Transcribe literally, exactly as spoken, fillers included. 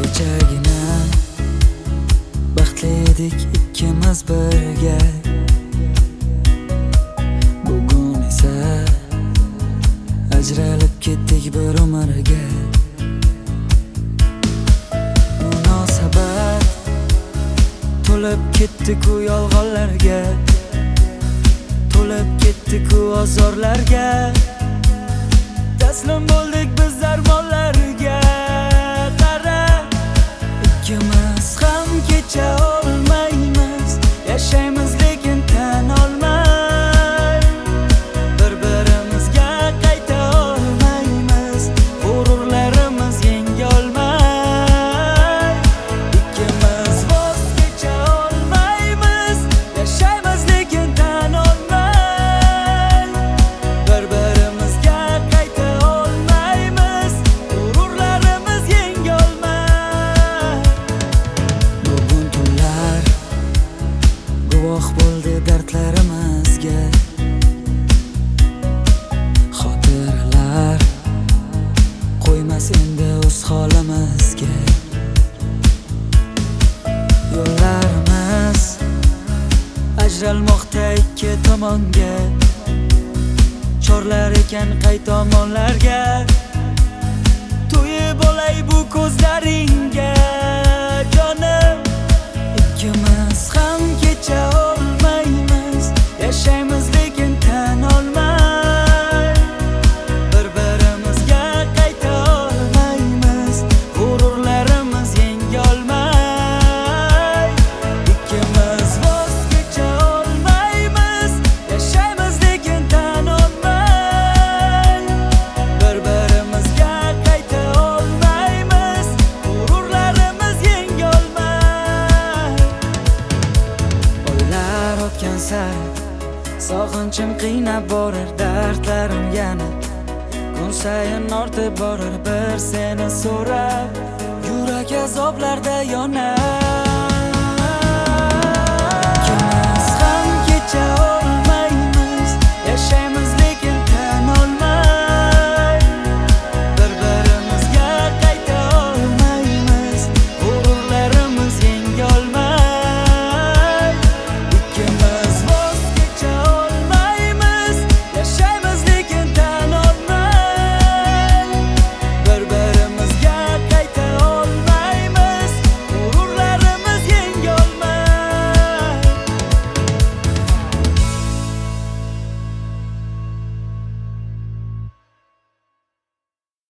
Kechagina baxtli edik ikkimiz birga, bugun esa ajralib ketdik bir umrga. Munosabat to'lib ketdi-ku yolg'onlarga, to'lib ketdi-ku ozorlarga, taslim bo'ldik biz armonlarga. Qara, ikkimiz ham kecha olmaymiz, yashaymiz lekin tan olmay, bir-birimizga qayta olmaymiz, g'ururlarimiz yenga olmay. Ikkimiz voz kecha olmaymiz, yashaymiz lekin tan olmay, bir-birimizga qayta olmaymiz, g'ururlarimiz yenga olmay. Bugun tunlar guvoh bo'ldi dardlarimizga, xotiralar qo'ymas endi o'z holimizga. Yo'llarimiz ajralmoqda ikki tomonga, chorlar ekan qay tomonlarga. To'yib olay bu ko'zlaringga jonim, ikkimiz ham kecha olmaymiz, yashaymiz lekin tan olmay, bir-birimizga qayta olmaymiz, g'ururlarimiz yenga olmay. Ikkimiz voz kecha olmaymiz, yashaymiz lekin tan olmay, bir-birimizga qayta olmaymiz, g'ururlarimiz yenga olmay. Oylar o'tgan sari sog'inchim qiynab borar, dardlarim yana kun sayin ortib borar. Bir seni so'rab yurak azoblarda yonar.